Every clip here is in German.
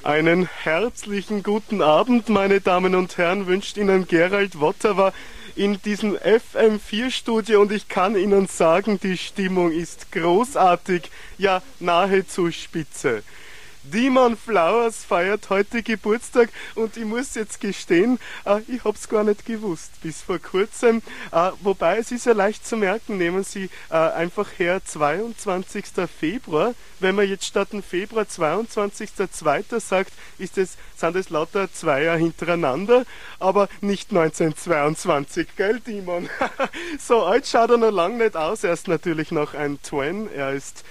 Einen herzlichen guten Abend, meine Damen und Herren, wünscht Ihnen Gerald Wotterer in diesem FM4-Studio und ich kann Ihnen sagen, die Stimmung ist großartig, ja nahezu spitze. Demon Flowers feiert heute Geburtstag und ich muss jetzt gestehen, ich hab's gar nicht gewusst bis vor kurzem. Wobei es ist ja leicht zu merken, nehmen Sie einfach her 22. Februar. Wenn man jetzt statt dem Februar 22.2. sagt, sind es lauter Zweier hintereinander, aber nicht 1922, gell Demon? So alt schaut er noch lang nicht aus, er ist natürlich noch ein Twin, er ist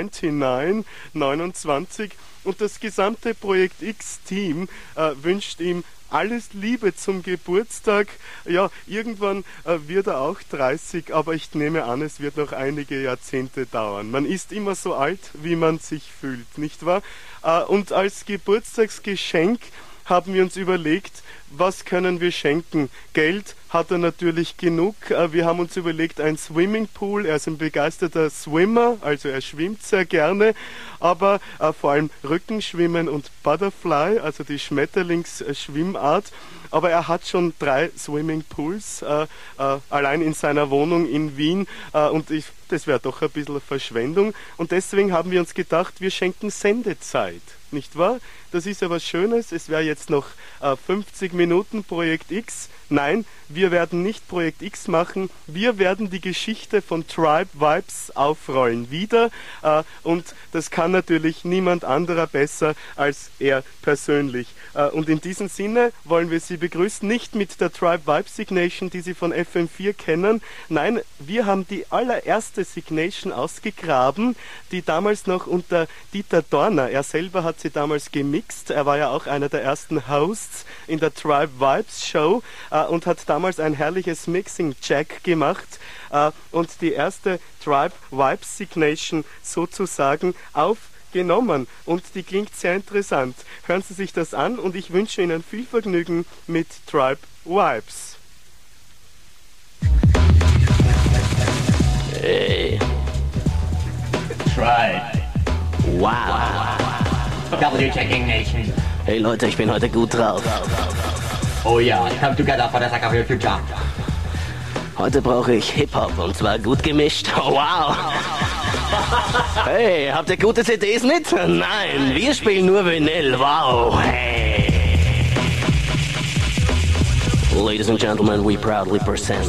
29. Und das gesamte Projekt X-Team wünscht ihm alles Liebe zum Geburtstag. Ja, irgendwann wird er auch 30, aber ich nehme an, es wird noch einige Jahrzehnte dauern. Man ist immer so alt, wie man sich fühlt, nicht wahr? Und als Geburtstagsgeschenk haben wir uns überlegt, was können wir schenken? Geld hat er natürlich genug. Wir haben uns überlegt, ein Swimmingpool. Er ist ein begeisterter Swimmer, also er schwimmt sehr gerne, aber vor allem Rückenschwimmen und Butterfly, also die Schmetterlingsschwimmart. Aber er hat schon 3 Swimmingpools, allein in seiner Wohnung in Wien. Das wäre doch ein bisschen Verschwendung. Und deswegen haben wir uns gedacht, wir schenken Sendezeit. Nicht wahr? Das ist ja was Schönes. Es wäre jetzt noch 50 Minuten Projekt X. Nein, wir werden nicht Projekt X machen. Wir werden die Geschichte von Tribe Vibes aufrollen wieder. Und das kann natürlich niemand anderer besser als er persönlich. Und in diesem Sinne wollen wir Sie begrüßen, nicht mit der Tribe Vibe Signation, die Sie von FM4 kennen. Nein, wir haben die allererste Signation ausgegraben, die damals noch unter Dieter Dorner, er selber hat sie damals gemixt, er war ja auch einer der ersten Hosts in der Tribe Vibes Show und hat damals ein herrliches Mixing-Jack gemacht und die erste Tribe Vibes Signation sozusagen aufgenommen und die klingt sehr interessant. Hören Sie sich das an und ich wünsche Ihnen viel Vergnügen mit Tribe Vibes. Hey. Tribe. Wow. W-Checking Nation. Hey Leute, ich bin heute gut drauf. Oh ja, come together for the sake of your future. Heute brauche ich Hip-Hop und zwar gut gemischt. Oh, wow. Hey, habt ihr gute CDs mit? Nein, wir spielen nur Vinyl. Wow. Hey. Ladies and gentlemen, we proudly present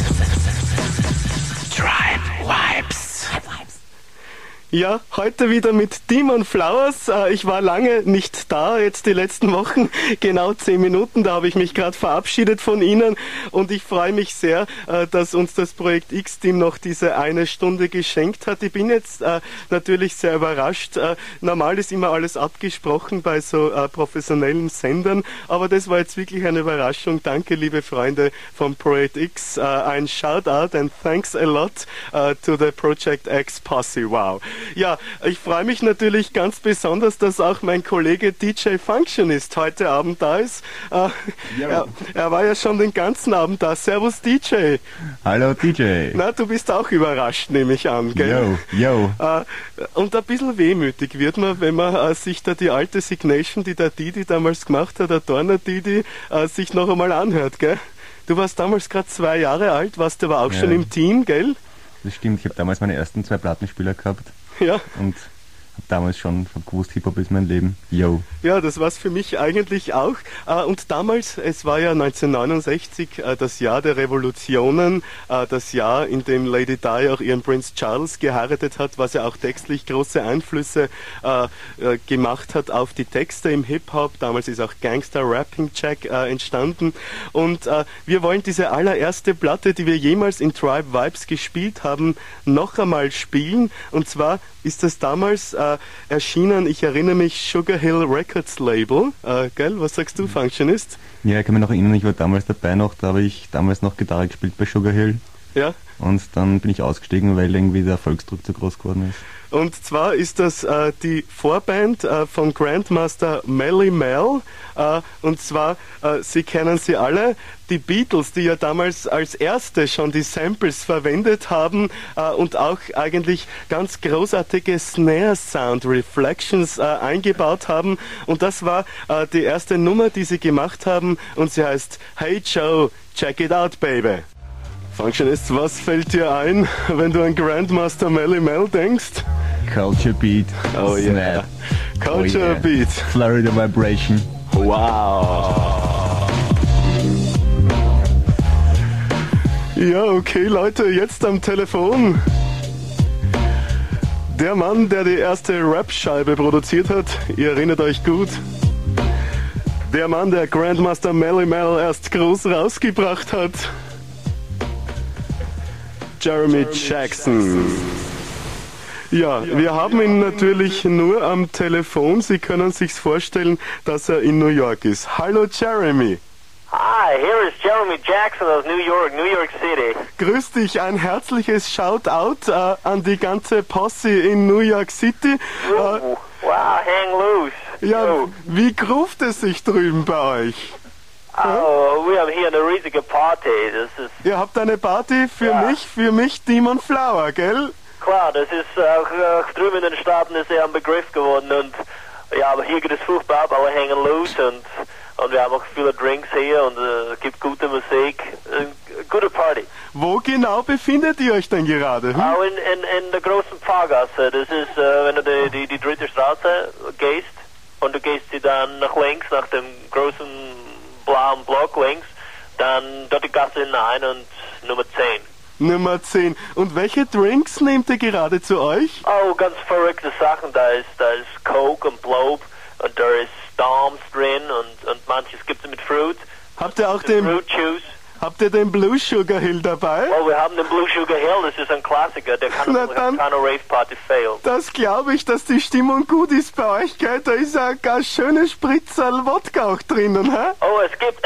Tribe Vibes. Ja, heute wieder mit Demon Flowers. Ich war lange nicht da, jetzt die letzten Wochen, genau 10 Minuten, da habe ich mich gerade verabschiedet von Ihnen und ich freue mich sehr, dass uns das Projekt X-Team noch diese eine Stunde geschenkt hat. Ich bin jetzt natürlich sehr überrascht. Normal ist immer alles abgesprochen bei so professionellen Sendern, aber das war jetzt wirklich eine Überraschung. Danke, liebe Freunde vom Projekt X. Ein Shoutout and thanks a lot to the Project X Posse. Wow. Ja, ich freue mich natürlich ganz besonders, dass auch mein Kollege DJ Functionist heute Abend da ist. Er war ja schon den ganzen Abend da. Servus DJ. Hallo DJ. Na, du bist auch überrascht, nehme ich an, gell? Yo. Und ein bisschen wehmütig wird man, wenn man sich da die alte Signation, die der Didi damals gemacht hat, der Dorner Didi, sich noch einmal anhört, gell? Du warst damals gerade 2 Jahre alt, warst aber auch schon im Team, gell? Das stimmt, ich habe damals meine ersten 2 Plattenspieler gehabt. Ja. Und habe damals schon gewusst, Hip-Hop ist mein Leben. Yo. Ja, das war's für mich eigentlich auch. Und damals, es war ja 1969 das Jahr der Revolutionen, das Jahr, in dem Lady Di auch ihren Prince Charles geheiratet hat, was ja auch textlich große Einflüsse gemacht hat auf die Texte im Hip-Hop. Damals ist auch Gangster Rapping Jack entstanden. Und wir wollen diese allererste Platte, die wir jemals in Tribe Vibes gespielt haben, noch einmal spielen. Und zwar ist das damals erschienen, ich erinnere mich, Sugar Hill Records Label, gell? Was sagst du, Functionist? Ja, ich kann mich noch erinnern, ich war damals dabei noch, da habe ich damals noch Gitarre gespielt bei Sugar Hill. Ja, Und dann bin ich ausgestiegen, weil irgendwie der Erfolgsdruck zu groß geworden ist. Und zwar ist das die Vorband von Grandmaster Melle Mel. Und zwar, Sie kennen sie alle, die Beatles, die ja damals als erste schon die Samples verwendet haben und auch eigentlich ganz großartige Snare-Sound, Reflections eingebaut haben. Und das war die erste Nummer, die sie gemacht haben. Und sie heißt Hey Joe, check it out, baby. Functionist, was fällt dir ein, wenn du an Grandmaster Melle Mel denkst? Culture Beat, Oh Snap, yeah, Culture Beat. Florida Vibration. Wow. Ja, okay, Leute, jetzt am Telefon. Der Mann, der die erste Rap-Scheibe produziert hat, ihr erinnert euch gut. Der Mann, der Grandmaster Melle Mel erst groß rausgebracht hat. Jeremy Jackson. Ja, wir haben ihn natürlich nur am Telefon. Sie können sich's vorstellen, dass er in New York ist. Hallo Jeremy. Hi, here is Jeremy Jackson of New York City. Grüß dich, ein herzliches Shoutout an die ganze Posse in New York City. Wow, hang loose. Ja, Yo. wie gruft es sich drüben bei euch? Oh, we have here eine riesige Party. Das ist Ihr habt eine Party für mich, Demon Flower, gell? klar, das ist auch drüben in den Staaten ist er ein Begriff geworden und ja, aber hier geht es furchtbar ab, alle hängen loose und wir haben auch viele Drinks hier und es gibt gute Musik, gute Party. Wo genau befindet ihr euch denn gerade? Auch in der großen Fahrgasse, das ist, wenn du die dritte Straße gehst und du gehst dann nach links, nach dem großen blauen Block links, dann dort die Gasse hinein und Nummer 10. Nummer 10. Und welche Drinks nehmt ihr gerade zu euch? Oh, ganz verrückte Sachen, da ist Coke und Blow und da ist Storms drin und manches gibt es mit Fruit. Habt ihr auch Fruit Juice. Habt ihr den Blue Sugar Hill dabei? Oh, wir haben den Blue Sugar Hill, das ist ein Klassiker, der kann Na auf dann- keiner Rave Party fehlen. Das glaube ich, dass die Stimmung gut ist bei euch, gell? Da ist ja ein ganz schönes Spritzerl Wodka auch drinnen, hä? Oh,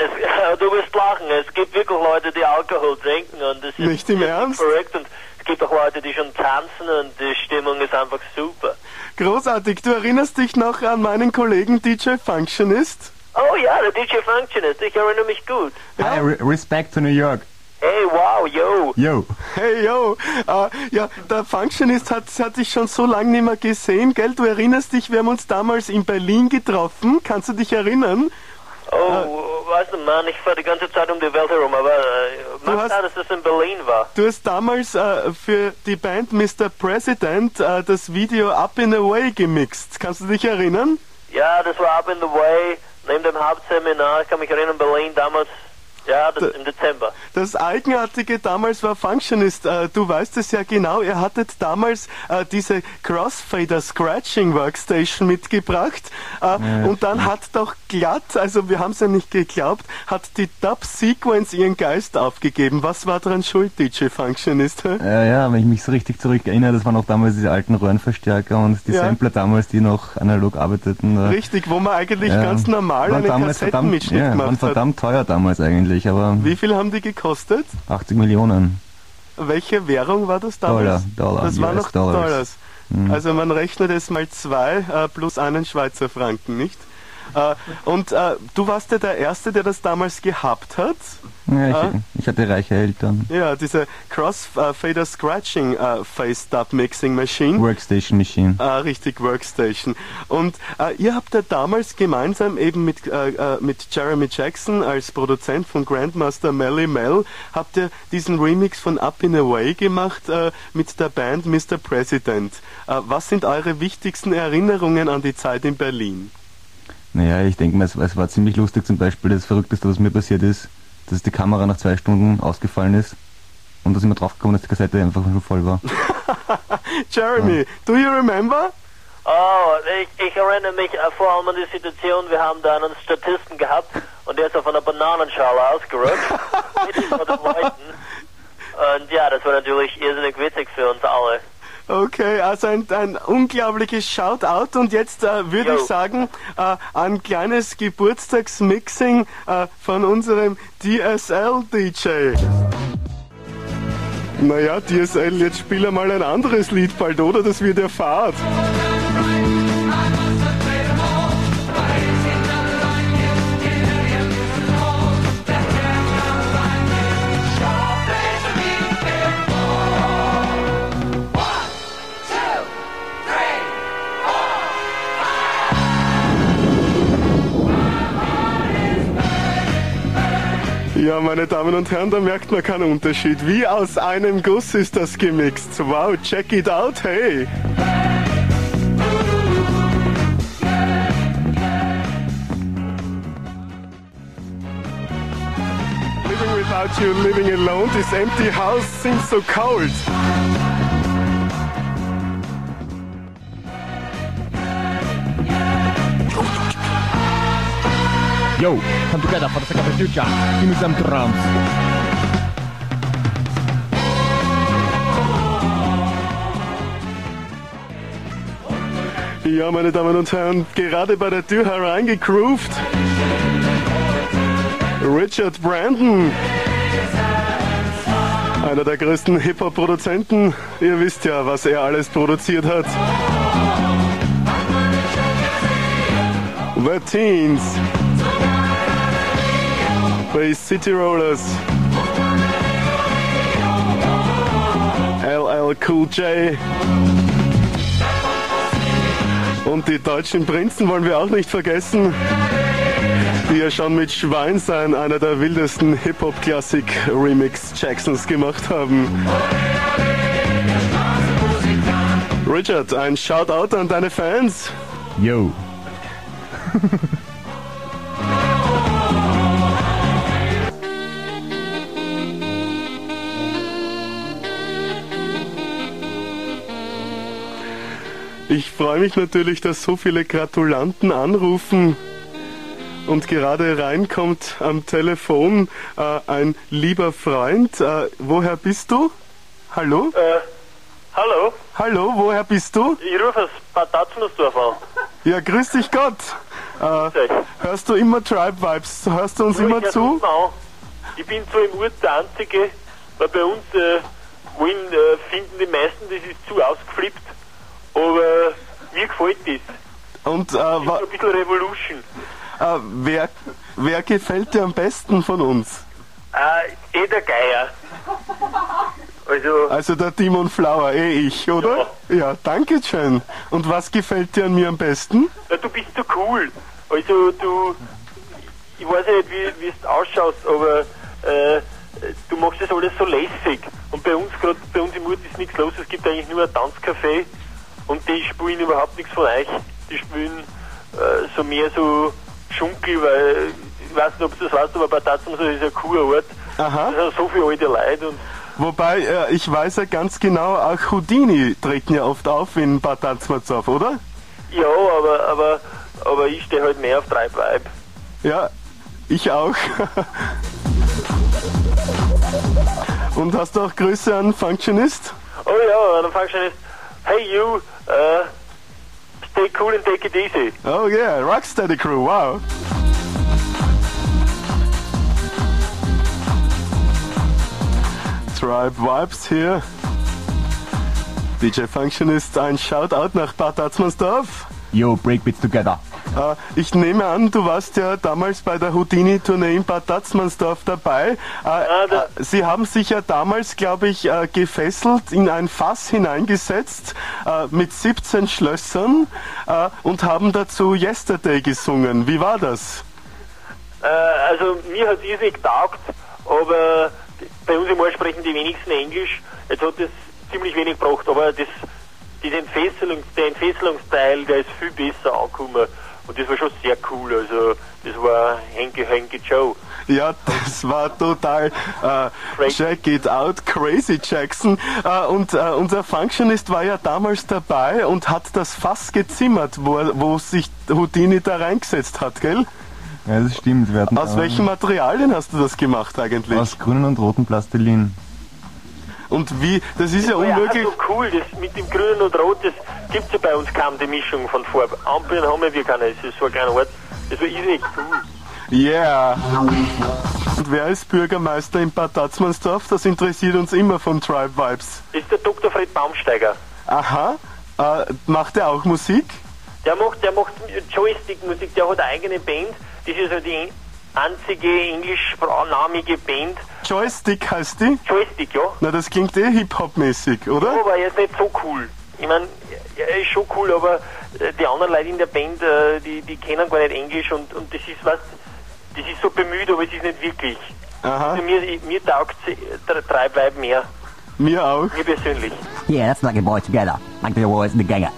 du wirst lachen, es gibt wirklich Leute, die Alkohol trinken und das ist Nicht im Ernst? verrückt und es gibt auch Leute, die schon tanzen und die Stimmung ist einfach super. Großartig. Du erinnerst dich noch an meinen Kollegen DJ Functionist? Oh ja, der DJ Functionist, ich erinnere mich gut. Hi, Respect to New York. Hey, wow, yo. Yo. Hey, yo. Ja, der Functionist hat dich schon so lange nicht mehr gesehen, gell? Du erinnerst dich, wir haben uns damals in Berlin getroffen. Kannst du dich erinnern? Oh, weißt du, Mann, ich fahre die ganze Zeit um die Welt herum, aber man hast- sah, dass das in Berlin war. Du hast damals für die Band Mr. President das Video Up in a Way gemixt. Kannst du dich erinnern? Ja, das war Up in the Way, neben dem Hauptseminar, ich kann mich erinnern, Berlin damals, ja, das im Dezember. Das Eigenartige damals war Functionist, du weißt es ja genau, ihr hattet damals diese Crossfader Scratching Workstation mitgebracht und dann hat doch glatt, also wir haben es ja nicht geglaubt, hat die Dub Sequence ihren Geist aufgegeben. Was war daran schuld, DJ Functionist? Hä? Ja, wenn ich mich so richtig zurück erinnere, das waren auch damals diese alten Röhrenverstärker und die Ja. Sampler damals, die noch analog arbeiteten. Richtig, wo man eigentlich ganz normal waren eine damals Kassettenmitschnitt waren gemacht hat. verdammt teuer damals eigentlich, aber Wie viel haben die gekostet? 80 Millionen. Welche Währung war das damals? Dollar, Das war US noch Dollars. Dollars. Also man rechnet es mal 2 plus einen Schweizer Franken, nicht? Und du warst ja der Erste, der das damals gehabt hat. Ja, ich hatte reiche Eltern. Ja, diese Crossfader Scratching Face Dub Mixing Machine. Workstation Machine. Richtig, Workstation. Und ihr habt ja damals gemeinsam eben mit Jeremy Jackson als Produzent von Grandmaster Melle Mel, habt ihr diesen Remix von Up in a Way gemacht mit der Band Mr. President. Was sind eure wichtigsten Erinnerungen an die Zeit in Berlin? Naja, ich denke mal, es war ziemlich lustig, zum Beispiel das Verrückteste, was mir passiert ist, dass die Kamera nach 2 Stunden ausgefallen ist und da sind wir draufgekommen, dass die Kassette einfach schon voll war. Jeremy, do you remember? Oh, ich erinnere mich vor allem an die Situation, wir haben da einen Statisten gehabt und der ist auf einer Bananenschale ausgerutscht, mitten vor den Leuten. Und ja, das war natürlich irrsinnig witzig für uns alle. Okay, also ein unglaubliches Shoutout und jetzt würde ich sagen, ein kleines Geburtstagsmixing von unserem DSL-DJ. Naja, DSL, jetzt spiel mal ein anderes Lied bald, oder? Das wird ja Fahrt. Ja, meine Damen und Herren, da merkt man keinen Unterschied. Wie aus einem Guss ist das gemixt. Wow, check it out, hey! Living without you, living alone, this empty house seems so cold. Yo, come together for the sake of the future. Give me some drums. Ja, meine Damen und Herren, gerade bei der Tür hereingegroovt. Richard Brandon. Einer der größten Hip-Hop-Produzenten. Ihr wisst ja, was er alles produziert hat. The Teens. Bay City Rollers. LL Cool J. Und die deutschen Prinzen wollen wir auch nicht vergessen, die ja schon mit Schweinsein einer der wildesten Hip-Hop-Klassik-Remix-Jacksons gemacht haben. Richard, ein Shoutout an deine Fans. Yo. Ich freue mich natürlich, dass so viele Gratulanten anrufen und gerade reinkommt am Telefon ein lieber Freund. Woher bist du? Hallo? Hallo? Hallo, woher bist du? Ich rufe aus Bad Tatzmersdorf an. Ja, grüß dich Gott. Hörst du immer Tribe Vibes? Hörst du uns immer zu? Ich bin zwar im Ort der Einzige, weil bei uns finden die meisten, das ist zu ausgeflippt. Aber mir gefällt das. Und das ist ein bisschen Revolution. Wer gefällt dir am besten von uns? Der Geier. Also der Timon Flower, ich, oder? Ja, danke schön. Und was gefällt dir an mir am besten? Ja, du bist so cool. Also ich weiß ja nicht, wie du ausschaust, aber du machst das alles so lässig. Und bei uns im Ort ist nichts los, es gibt eigentlich nur ein Tanzcafé. Und die spielen überhaupt nichts von euch. Die spielen so mehr so Schunkel, weil ich weiß nicht, ob du das weißt, aber bei Tatzmersdorf ist ein cooler Ort. Aha. Da sind so viele alte Leute. Und wobei, ich weiß ja ganz genau, auch Houdini treten ja oft auf in Bad Tatzmersdorf, oder? ja, aber ich stehe halt mehr auf Tribe Vibe. Ja, ich auch. Und hast du auch Grüße an Functionist? Oh ja, an Functionist. Hey you, stay cool and take it easy. Oh yeah, Rocksteady Crew, wow. Tribe Vibes hier. DJ Functionist, ein Shoutout nach Bad Tatzmersdorf. Yo, Breakbeats together. Ich nehme an, du warst ja damals bei der Houdini-Tournee in Bad Tatzmersdorf dabei. Sie haben sich ja damals, glaube ich, gefesselt in ein Fass hineingesetzt mit 17 Schlössern und haben dazu Yesterday gesungen. Wie war das? Also mir hat es irrsinnig getaugt, aber bei uns im Ort sprechen die wenigsten Englisch. Jetzt hat das ziemlich wenig gebracht, aber der Entfesselungsteil, der ist viel besser angekommen. Und das war schon sehr cool, also das war Hanky Joe. Ja, das war total check it out, Crazy Jackson. Und unser Functionist war ja damals dabei und hat das Fass gezimmert, wo sich Houdini da reingesetzt hat, gell? Ja, das stimmt. Aus welchen Materialien hast du das gemacht eigentlich? Aus grünen und roten Plastilin. Und wie, das ist ja unmöglich. Ja, so cool, das mit dem Grün und Rot, das gibt's ja bei uns kaum, die Mischung von Farben. Ampeln haben wir keine, das ist so ein kleiner Ort, das war irrsinnig cool. Yeah. Und wer ist Bürgermeister in Bad Tatzmannsdorf? Das interessiert uns immer von Tribe Vibes. Ist der Dr. Fred Baumsteiger. Aha, macht er auch Musik? Der macht Joystick-Musik, der hat eine eigene Band. Das ist also die einzige englischsprachige Band. Joystick heißt die? Joystick, ja. Na, das klingt Hip-Hop-mäßig, oder? Ja, aber er ist nicht so cool. Ich meine, er ist schon cool, aber die anderen Leute in der Band, die kennen gar nicht Englisch und das ist was, das ist so bemüht, aber es ist nicht wirklich. Aha. Also mir taugt der Treibweib mehr. Mir auch. Mir persönlich. Yeah, that's like a boy together. Like the boys in the ganger.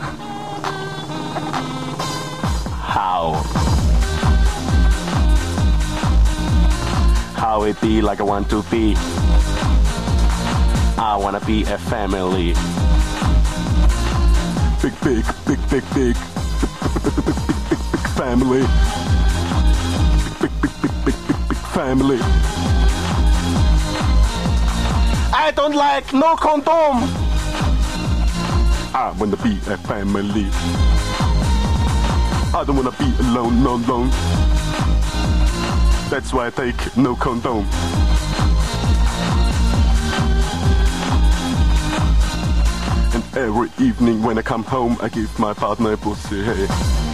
How it be like I want to be. I wanna be a family. Big family. Big family. I don't like no condom. I wanna be a family. I don't wanna be alone, no alone. That's why I take no condom. And every evening when I come home, I give my partner a pussy, hey.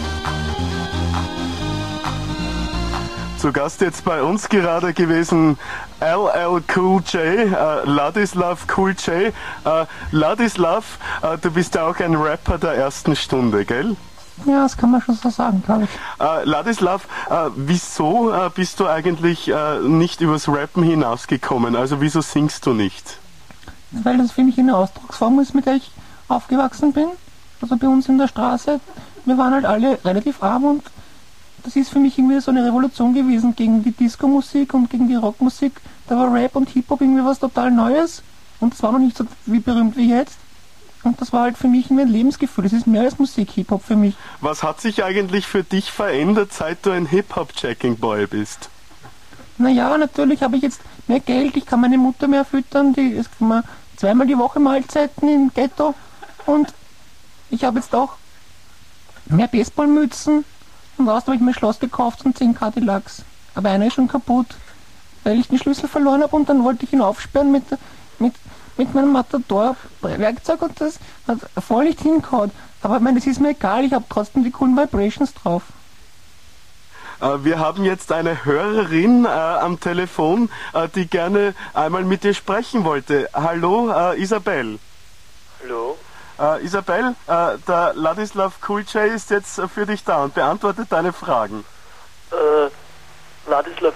Zu Gast jetzt bei uns gerade gewesen LL Cool J, Ladislav Cool J. Ladislav, du bist ja auch ein Rapper der ersten Stunde, gell? Ja, das kann man schon so sagen, glaube ich. Ladislav, wieso bist du eigentlich nicht übers Rappen hinausgekommen? Also wieso singst du nicht? Weil das für mich eine Ausdrucksform ist, mit der ich aufgewachsen bin. Also bei uns in der Straße, wir waren halt alle relativ arm und das ist für mich irgendwie so eine Revolution gewesen gegen die Disco-Musik und gegen die Rockmusik. Da war Rap und Hip-Hop irgendwie was total Neues und das war noch nicht so berühmt wie jetzt. Und das war halt für mich ein Lebensgefühl. Das ist mehr als Musik, Hip-Hop für mich. Was hat sich eigentlich für dich verändert, seit du ein Hip-Hop-Checking-Boy bist? Naja, natürlich habe ich jetzt mehr Geld, ich kann meine Mutter mehr füttern, es kann man zweimal die Woche Mahlzeiten im Ghetto und ich habe jetzt auch mehr Baseballmützen und außerdem habe ich mir ein Schloss gekauft und 10 Cadillacs. Aber einer ist schon kaputt, weil ich den Schlüssel verloren habe und dann wollte ich ihn aufsperren mit meinem Matador-Werkzeug und das hat voll nicht hingehauen. Aber ich meine, das ist mir egal, ich habe trotzdem die coolen Vibrations drauf. Wir haben jetzt eine Hörerin am Telefon, die gerne einmal mit dir sprechen wollte. Hallo, Isabel. Hallo. Isabel, der Ladislav Cool J ist jetzt für dich da und beantwortet deine Fragen. Ladislav,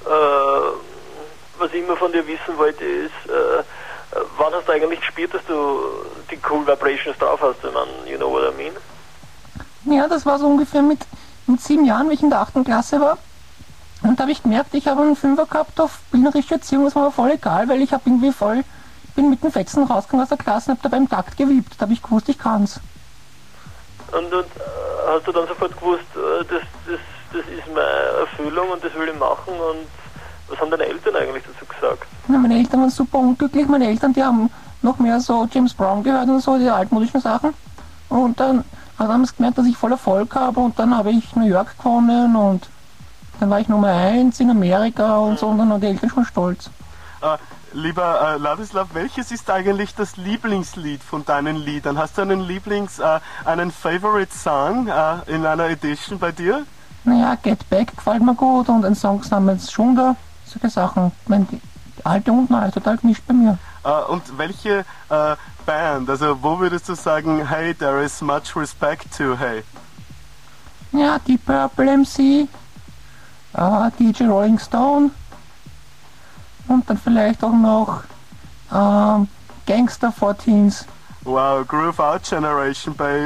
was ich immer von dir wissen wollte ist, wann hast du eigentlich gespürt, dass du die cool Vibrations drauf hast? Ich meine, you know what I mean? Ja, das war so ungefähr mit 7 Jahren, wie ich in der 8. Klasse war. Und da habe ich gemerkt, ich habe einen 5er gehabt auf bildnerische Erziehung, das war mir voll egal, weil ich habe irgendwie bin mit den Fetzen rausgegangen aus der Klasse und habe dabei im Takt gewippt. Da habe ich gewusst, ich kann's. Und hast du dann sofort gewusst, das ist meine Erfüllung und das will ich machen und was haben deine Eltern eigentlich dazu gesagt? Ja, meine Eltern waren super unglücklich. Meine Eltern, die haben noch mehr so James Brown gehört und so, die altmodischen Sachen. Und dann haben sie gemerkt, dass ich voll Erfolg habe und dann habe ich New York gewonnen und dann war ich Nummer 1 in Amerika und so und dann waren die Eltern schon stolz. Lieber Ladislav, welches ist eigentlich das Lieblingslied von deinen Liedern? Hast du einen Favorite Song in einer Edition bei dir? Naja, Get Back gefällt mir gut und ein Song namens Schunga, solche Sachen. Ich meine, die alte und neue, total gemischt bei mir. Und welche Band, also wo würdest du sagen, hey, there is much respect to, hey? Ja, Deep Purple MC, DJ Rolling Stone und dann vielleicht auch noch Gangster 14s. Wow, Groove Out Generation, babe.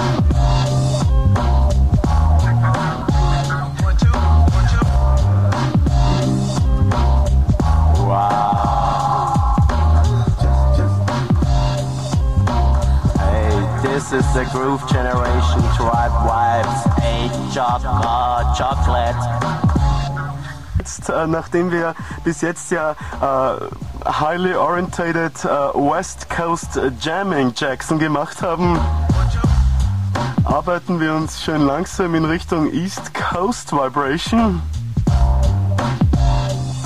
This is the Groove Generation, Tribe Vibes, hey, Chocolate. Jetzt, nachdem wir bis jetzt ja highly orientated West Coast Jamming Jackson gemacht haben, arbeiten wir uns schön langsam in Richtung East Coast Vibration.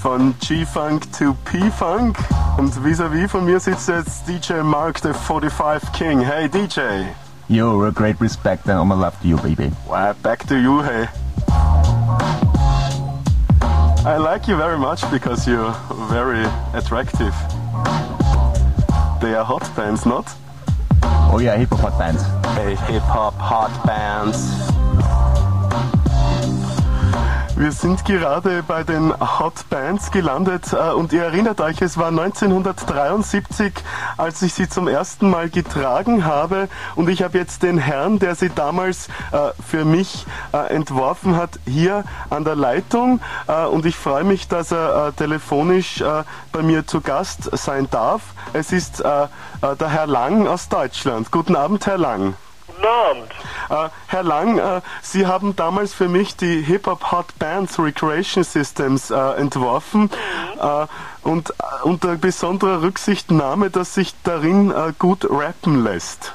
von G-Funk to P-Funk. Und vis-à-vis von mir sitzt jetzt DJ Mark, the 45 King. Hey DJ. Yo, a great respect and all my love to you, baby. Wow, back to you, hey. I like you very much because you're very attractive. They are hot bands, not? Oh yeah, hip-hop hot bands. Hey, hip-hop hot bands. Wir sind gerade bei den Hot Bands gelandet und ihr erinnert euch, es war 1973, als ich sie zum ersten Mal getragen habe und ich habe jetzt den Herrn, der sie damals für mich entworfen hat, hier an der Leitung und ich freue mich, dass er telefonisch bei mir zu Gast sein darf. Es ist der Herr Lang aus Deutschland. Guten Abend, Herr Lang. Guten Abend. Herr Lang, Sie haben damals für mich die Hip-Hop Hot Bands Recreation Systems entworfen und unter besonderer Rücksichtnahme, dass sich darin gut rappen lässt.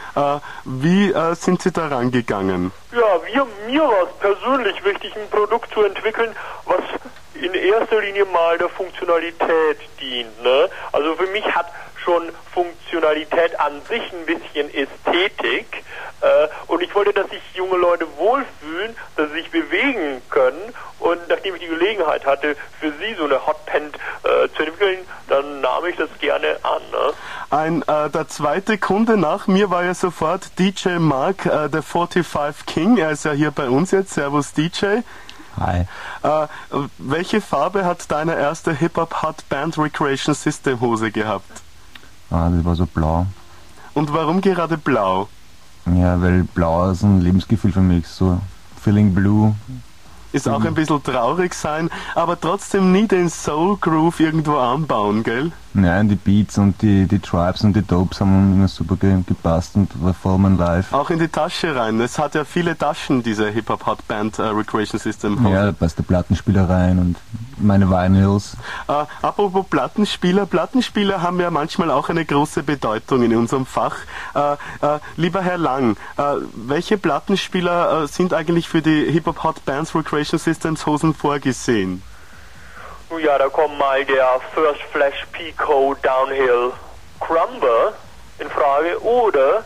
Wie sind Sie da rangegangen? Ja, mir war es persönlich wichtig, ein Produkt zu entwickeln, was in erster Linie mal der Funktionalität dient. Ne? Also für mich hat schon Funktionalität an sich ein bisschen Ästhetik und ich wollte, dass sich junge Leute wohlfühlen, dass sie sich bewegen können und nachdem ich die Gelegenheit hatte, für sie so eine Hotband zu entwickeln, dann nahm ich das gerne an. Ne? Der zweite Kunde nach mir war ja sofort DJ Mark, der 45 King. Er ist ja hier bei uns jetzt. Servus DJ. Hi. Welche Farbe hat deine erste Hip-Hop Hot Band Recreation System Hose gehabt? Das war so blau. Und warum gerade blau? Ja, weil blau ist ein Lebensgefühl für mich, so feeling blue. Ist auch ein bisschen traurig sein, aber trotzdem nie den Soul Groove irgendwo anbauen, gell? Nein, die Beats und die Tribes und die Dopes haben immer super gepasst und war voll mein Live. Auch in die Tasche rein. Es hat ja viele Taschen, diese Hip-Hop Hot Band Recreation System. Ja, da passt der Plattenspieler rein und meine Vinyls. Apropos Plattenspieler. Plattenspieler haben ja manchmal auch eine große Bedeutung in unserem Fach. Lieber Herr Lang, welche Plattenspieler sind eigentlich für die Hip-Hop Hot Bands Recreation Systems Hosen vorgesehen? Ja, da kommt mal der First Flash Pico Downhill Crumber in Frage, oder?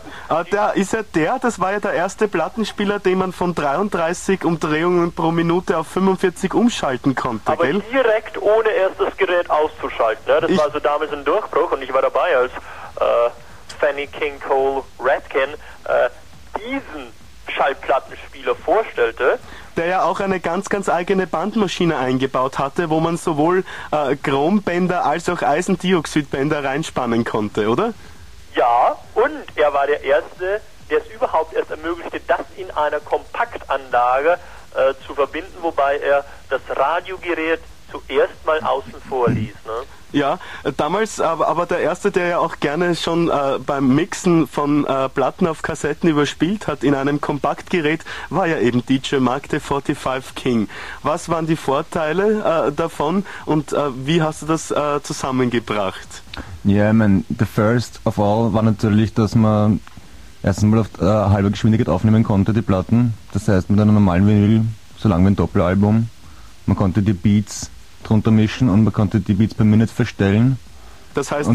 Das war ja der erste Plattenspieler, den man von 33 Umdrehungen pro Minute auf 45 umschalten konnte, aber gell? direkt ohne erst das Gerät auszuschalten, ne? Das war also damals ein Durchbruch und ich war dabei, als Fanny King Cole Ratkin diesen Schallplattenspieler vorstellte. Der ja auch eine ganz, ganz eigene Bandmaschine eingebaut hatte, wo man sowohl Chrombänder als auch Eisendioxidbänder reinspannen konnte, oder? Ja, und er war der Erste, der es überhaupt erst ermöglichte, das in einer Kompaktanlage zu verbinden, wobei er das Radiogerät zuerst mal außen vor ließ. Ne? Ja, damals, aber der Erste, der ja auch gerne schon beim Mixen von Platten auf Kassetten überspielt hat in einem Kompaktgerät, war ja eben DJ Mark, the 45 King. Was waren die Vorteile davon und wie hast du das zusammengebracht? Ja, ich meine, the first of all war natürlich, dass man erstens mal auf halber Geschwindigkeit aufnehmen konnte, die Platten. Das heißt, mit einer normalen Vinyl, so lang wie ein Doppelalbum. Man konnte die Beats drunter mischen und man konnte die Beats per Minute verstellen. Das heißt,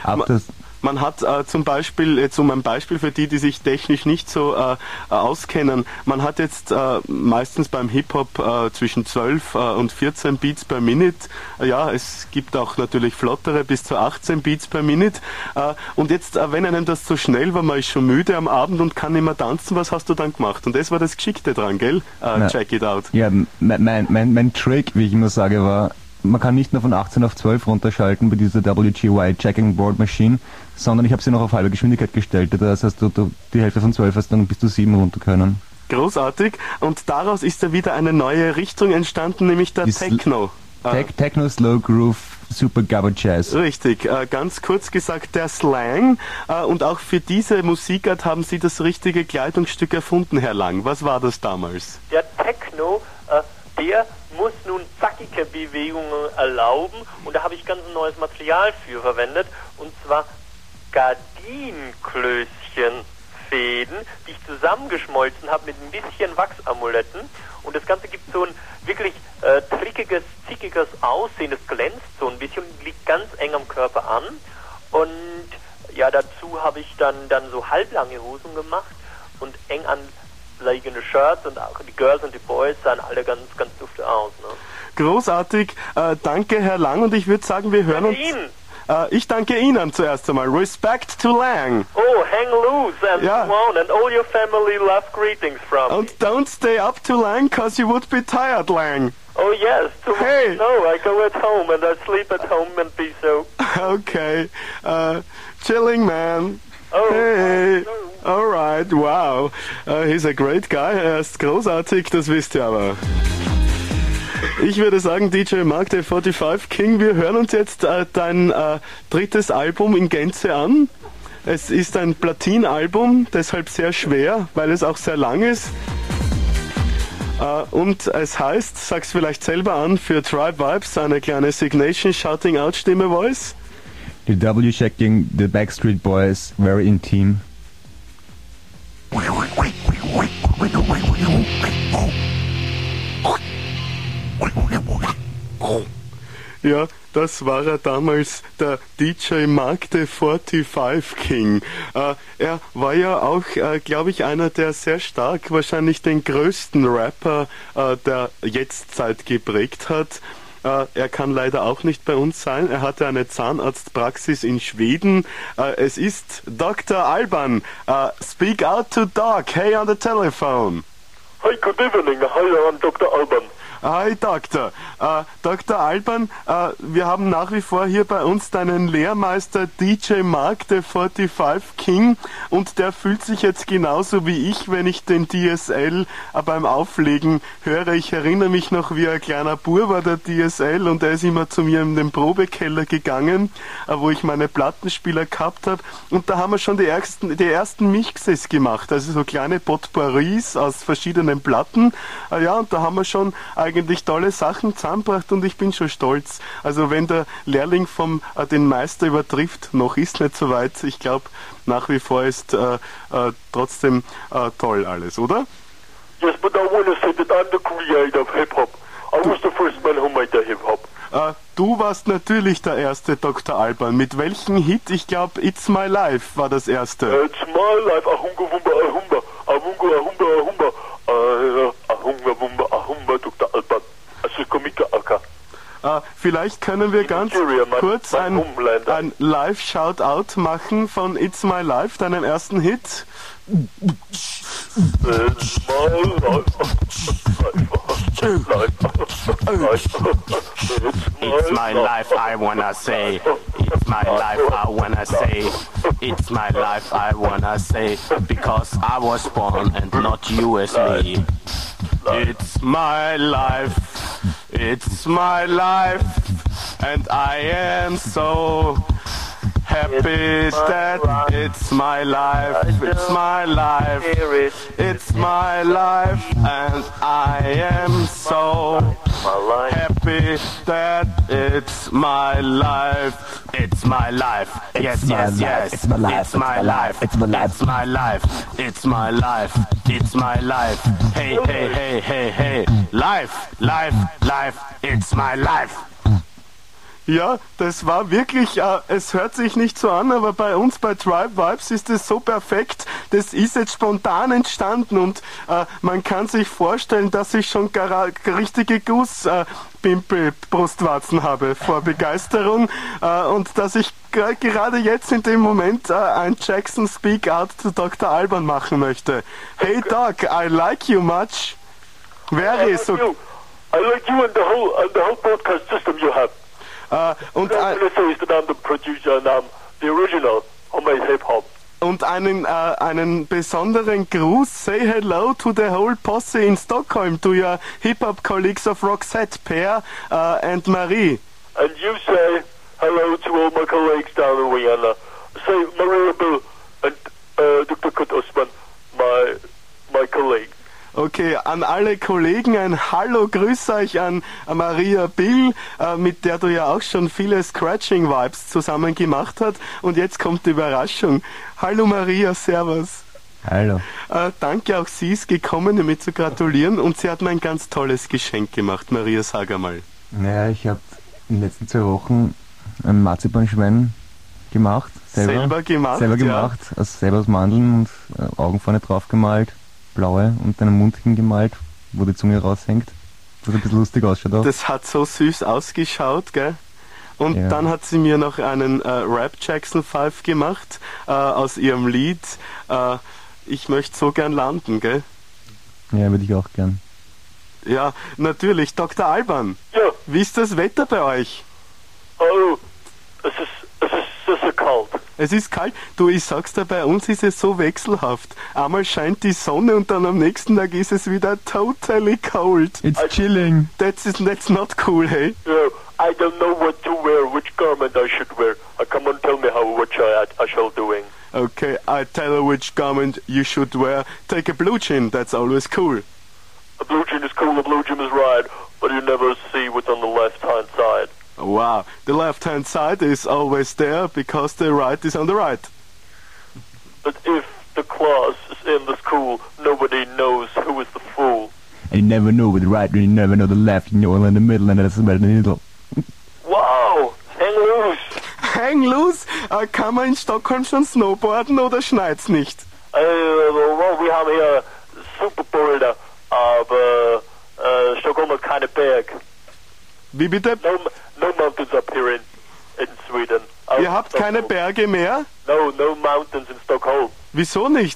man hat zum Beispiel, jetzt um ein Beispiel für die sich technisch nicht so auskennen, man hat jetzt meistens beim Hip-Hop zwischen 12 und 14 Beats per Minute. Ja, es gibt auch natürlich flottere bis zu 18 Beats per Minute. Und jetzt, wenn einem das zu schnell war, man ist schon müde am Abend und kann nicht mehr tanzen, was hast du dann gemacht? Und das war das Geschickte dran, gell? Check it out. Ja, mein Trick, wie ich immer sage, war, man kann nicht nur von 18 auf 12 runterschalten bei dieser WGY Checking Board Machine, sondern ich habe sie noch auf halbe Geschwindigkeit gestellt. Das heißt, du die Hälfte von 12 hast dann bis zu 7 runter können. Großartig. Und daraus ist ja wieder eine neue Richtung entstanden, nämlich der Techno. Techno, Slow Groove, Super Gabba Jazz. Richtig, ganz kurz gesagt der Slang. Und auch für diese Musikart haben Sie das richtige Kleidungsstück erfunden, Herr Lang. Was war das damals? Der Techno, der muss nun zackige Bewegungen erlauben und da habe ich ganz ein neues Material für verwendet und zwar Gardinenklößchen Fäden, die ich zusammengeschmolzen habe mit ein bisschen Wachsamuletten. Und das Ganze gibt so ein wirklich trickiges, zickiges Aussehen. Es glänzt so ein bisschen und liegt ganz eng am Körper an. Und ja, dazu habe ich dann so halblange Hosen gemacht und eng anliegende Shirts, und auch die Girls und die Boys sahen alle ganz, ganz dufte aus. Ne? Großartig. Danke, Herr Lang. Und ich würde sagen, wir hören uns... ich danke Ihnen zuerst einmal. Respect to Lang. Oh, hang loose and Swan and all your family love greetings from me. And don't stay up too long, cause you would be tired, Lang. Oh yes, hey. No, I go at home and I sleep at home and be so. Okay, chilling man. Oh, hey, alright, wow. He's a great guy, er ist großartig, das wisst ihr aber. Ich würde sagen, DJ Mark, der 45 King, wir hören uns jetzt dein drittes Album in Gänze an. Es ist ein Platinalbum, deshalb sehr schwer, weil es auch sehr lang ist. Und es heißt, sag's vielleicht selber an, für Tribe Vibes, eine kleine Signation, Shouting Out Stimme Voice. The W checking the Backstreet Boys, very intim. Ja, das war er damals, der DJ Mark, the 45 King. Er war ja auch, glaube ich, einer, der sehr stark wahrscheinlich den größten Rapper der Jetztzeit geprägt hat. Er kann leider auch nicht bei uns sein. Er hatte eine Zahnarztpraxis in Schweden. Es ist Dr. Alban. Speak out to Doc. Hey on the telephone. Hi, good evening. Hi, I'm Dr. Alban. Hi, Doktor. Dr. Alban, wir haben nach wie vor hier bei uns deinen Lehrmeister DJ Mark, the 45 King, und der fühlt sich jetzt genauso wie ich, wenn ich den DSL beim Auflegen höre. Ich erinnere mich noch, wie ein kleiner Bub war der DSL, und er ist immer zu mir in den Probekeller gegangen, wo ich meine Plattenspieler gehabt habe, und da haben wir schon die ersten Mixes gemacht, also so kleine Potpourris aus verschiedenen Platten. Ja, und da haben wir schon eigentlich tolle Sachen zusammengebracht, und ich bin schon stolz. Also wenn der Lehrling den Meister übertrifft, noch ist nicht so weit. Ich glaube, nach wie vor ist trotzdem toll alles, oder? Yes, but I want to say that I'm the creator of Hip-Hop. I was the first man who made the Hip-Hop. Du warst natürlich der erste Dr. Alban. Mit welchem Hit? Ich glaube, It's My Life war das erste. It's My Life, ahunga wumba ahumba, ahunga ahumba ahumba, ahunga wumba ahumba, Dr. Alban. Vielleicht können wir ganz kurz ein Live-Shoutout machen von It's My Life, deinem ersten Hit. It's my life. It's my life, I wanna say. It's my life, I wanna say. It's my life, I wanna say. Because I was born and not you as me. It's my life. It's my life. And I am so happy that it's my life, it's my life, it's my life, and I am so happy that it's my life, it's my life, yes, yes, yes, it's my life, it's my life, it's my life, it's my life, it's my life, hey, hey, hey, hey, hey, life, life, life, it's my life. Ja, das war wirklich, es hört sich nicht so an, aber bei uns bei Tribe Vibes ist es so perfekt, das ist jetzt spontan entstanden, und man kann sich vorstellen, dass ich schon richtige Brustwarzen habe vor Begeisterung, und dass ich gerade jetzt in dem Moment ein Jackson Speak Out to Dr. Alban machen möchte. Hey Doc, I like you much. Very so. I like you and the whole broadcast system you have. Und einen besonderen Gruß. Say hello to the whole posse in Stockholm, to your hip-hop colleagues of Roxette, Per and Marie. And you say hello to all my colleagues down in Vienna. Say Maria Bill and Dr. Kurt Osman, my colleague. Okay, an alle Kollegen ein Hallo, grüß euch an Maria Bill, mit der du ja auch schon viele Scratching-Vibes zusammen gemacht hast. Und jetzt kommt die Überraschung. Hallo Maria, servus. Hallo. Danke, auch sie ist gekommen, um mir zu gratulieren und sie hat mir ein ganz tolles Geschenk gemacht. Maria, sag einmal. Naja, ich habe in den letzten 2 Wochen ein Marzipanschwein gemacht. Selber gemacht? Selber aus Mandeln und Augen vorne drauf gemalt, blaue und einen Mund hingemalt, wo die Zunge raushängt. Was ein bisschen lustig ausschaut auch. Das hat so süß ausgeschaut, gell? Und Ja. dann hat sie mir noch einen Rap Jackson 5 gemacht aus ihrem Lied Ich möchte so gern landen, gell? Ja, würde ich auch gern. Ja, natürlich. Dr. Alban, Ja, wie ist das Wetter bei euch? oh, es ist so kalt. Es ist kalt. Du, ich sag's dir, bei uns ist es so wechselhaft. Einmal scheint die Sonne und dann am nächsten Tag ist es wieder totally cold. It's chilling. That's not cool, hey? Yeah, I don't know what to wear, which garment I should wear. Come on, tell me what I shall doing. Okay, I tell you which garment you should wear. Take a blue jean, that's always cool. A blue jean is cool, a blue jean is right, but you never see what's on the left-hand side. Wow, the left-hand side is always there because the right is on the right. But if the class is in the school, nobody knows who is the fool. And you never know the right, and you never know the left, you know in the middle, and that's about the middle. Wow, hang loose. Hang loose? Kann man in Stockholm schon snowboarden oder schneit's nicht? Well, wir haben hier Superboulder, aber Stockholm hat keine Berg. Wie bitte? No mountains up here in Sweden. Ihr habt keine Berge mehr? No mountains in Stockholm. Wieso nicht?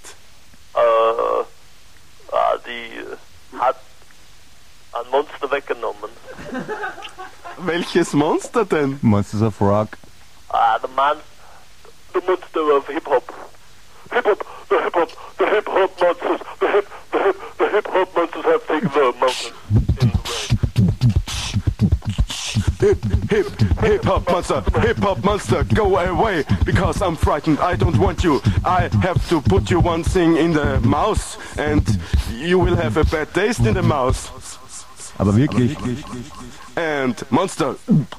Die hat ein Monster weggenommen. Welches Monster denn? Monsters of Rock. The monster of hip-hop. The hip-hop monsters, the hip-hop monsters have taken the mountain. Hip hop monster, go away, because I'm frightened, I don't want you. I have to put you one thing in the mouth and you will have a bad taste in the mouth. Aber wirklich. And monster,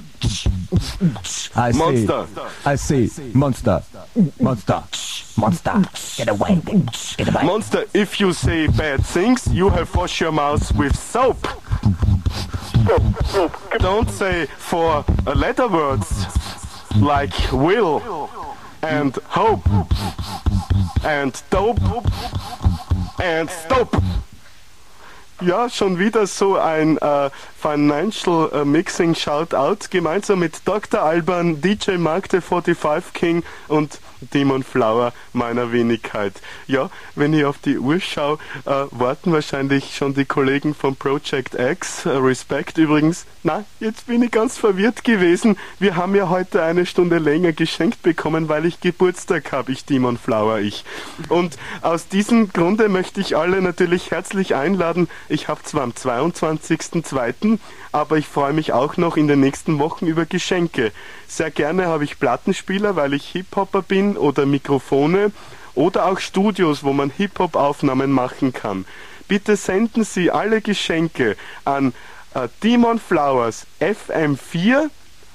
I say, monster. I say, monster. Monster. Monster, get away, get away. Monster, if you say bad things, you have wash your mouth with soap. Don't say 4 letter words like will and hope and dope and stop. Ja, schon wieder so ein Financial Mixing Shoutout, gemeinsam mit Dr. Alban, DJ Mark, der 45 King und Demon Flower meiner Wenigkeit. Ja, wenn ich auf die Uhr schaue, warten wahrscheinlich schon die Kollegen von Project X. Respekt übrigens. Na, jetzt bin ich ganz verwirrt gewesen. Wir haben ja heute eine Stunde länger geschenkt bekommen, weil ich Geburtstag habe, ich Demon Flower, ich. Und aus diesem Grunde möchte ich alle natürlich herzlich einladen. Ich habe zwar am 22.02., aber ich freue mich auch noch in den nächsten Wochen über Geschenke. Sehr gerne habe ich Plattenspieler, weil ich Hip-Hopper bin, oder Mikrofone oder auch Studios, wo man Hip-Hop-Aufnahmen machen kann. Bitte senden Sie alle Geschenke an Demon Flowers FM4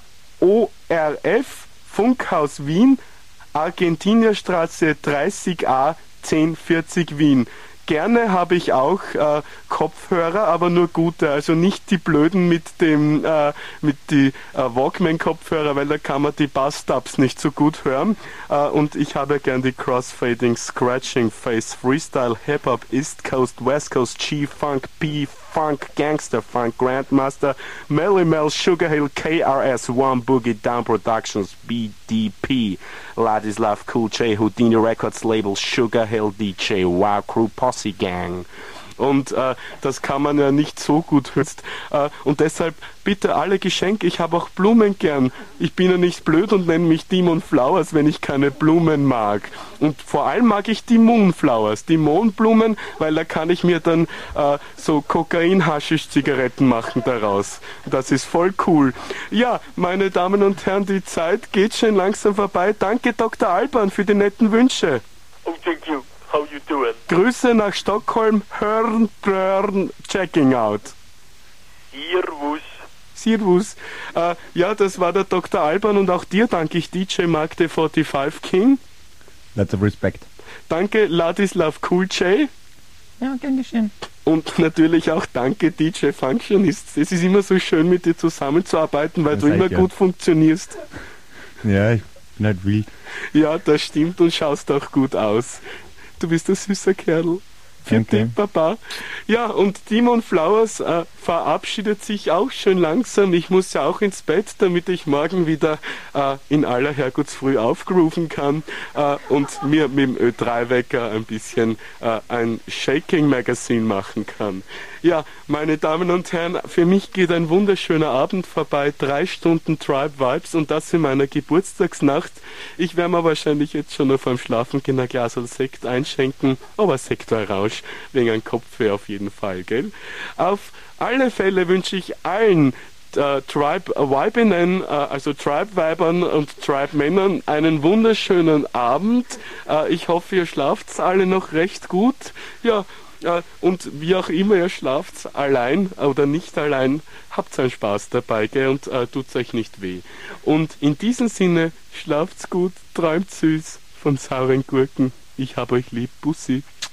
ORF Funkhaus Wien, Argentinierstraße 30a 1040 Wien. Gerne habe ich auch Kopfhörer, aber nur gute, also nicht die blöden mit die Walkman-Kopfhörer, weil da kann man die Bass-Dubs nicht so gut hören. Und ich habe gern die Crossfading, Scratching, Face, Freestyle, Hip-Hop, East Coast, West Coast, G-Funk, P-Funk, Gangster Funk, Grandmaster, Melly Mel, Sugar Hill, KRS, One Boogie Down Productions, BDP, Ladislav Cool J, Houdini Records Label, Sugar Hill DJ, Wow Crew, Posse Gang. Und das kann man ja nicht so gut hören. Und deshalb bitte alle Geschenke. Ich habe auch Blumen gern. Ich bin ja nicht blöd und nenne mich Demon Flowers, wenn ich keine Blumen mag. Und vor allem mag ich die Moonflowers, die Mondblumen, weil da kann ich mir dann so Kokain-Haschisch-Zigaretten machen daraus. Das ist voll cool. Ja, meine Damen und Herren, die Zeit geht schon langsam vorbei. Danke, Dr. Alban, für die netten Wünsche. Oh, thank you. How you doing? Grüße nach Stockholm, hören, checking out. Servus. Ja, das war der Dr. Alban und auch dir danke ich, DJ Mark, der 45 King. Lots of respect. danke Ladislav Cool-J. Ja, gern geschehen. Und natürlich auch danke DJ Functionist. Es ist immer so schön, mit dir zusammenzuarbeiten, weil Ja, du immer sicher. gut funktionierst. Ja, ich bin halt wild. Ja, das stimmt und schaust auch gut aus. Du bist ein süßer Kerl. Für Danke. dich, Papa. Ja, und Timon Flowers verabschiedet sich auch schon langsam. Ich muss ja auch ins Bett, damit ich morgen wieder in aller Herrgottsfrüh aufgerufen kann und mir mit dem Ö3-Wecker ein bisschen ein Shaking-Magazin machen kann. Ja, meine Damen und Herren, für mich geht ein wunderschöner Abend vorbei. 3 Stunden Tribe Vibes und das in meiner Geburtstagsnacht. Ich werde mir wahrscheinlich jetzt schon auf dem Schlafengehen ein Glas Sekt einschenken, aber Sektorange wegen einem Kopfweh auf jeden Fall, gell? Auf alle Fälle wünsche ich allen Tribe-Weibinnen, also Tribe-Weibern und Tribe-Männern einen wunderschönen Abend. Ich hoffe, ihr schlaft alle noch recht gut. Ja, und wie auch immer ihr schlaft, allein oder nicht allein, habt einen Spaß dabei, gell, und tut's euch nicht weh. Und in diesem Sinne, schlaft's gut, träumt süß von sauren Gurken. Ich hab euch lieb, Bussi.